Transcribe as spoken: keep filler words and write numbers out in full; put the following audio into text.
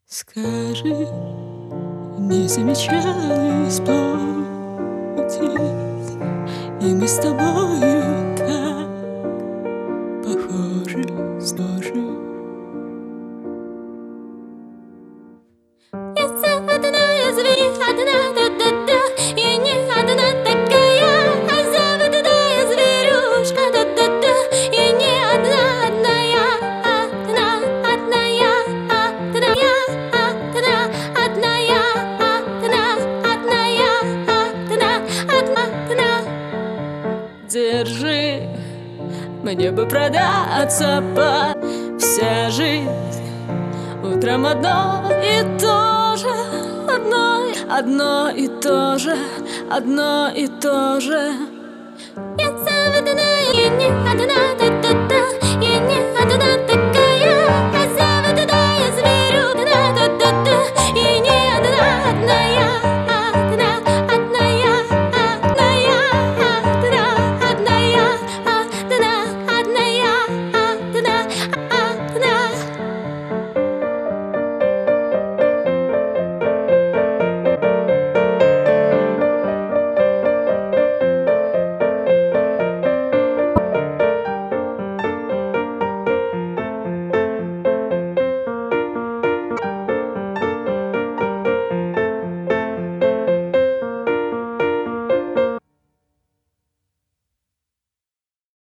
Скажи, не замечала из пути, и мы с тобою так похожи, схожи. Я одна, зверь, одна, да-да-да, я не одна такая, а заводная зверюшка, да-да-да, я не одна, одна я, одна, одна я, одна я, одна, одна я, одна, одна я, одна, одна, одна. Держи, мне бы продаться по вся жизнь. Утром одно и то же, одно, одно и то же, одно и то же. Я заводная, я не одна.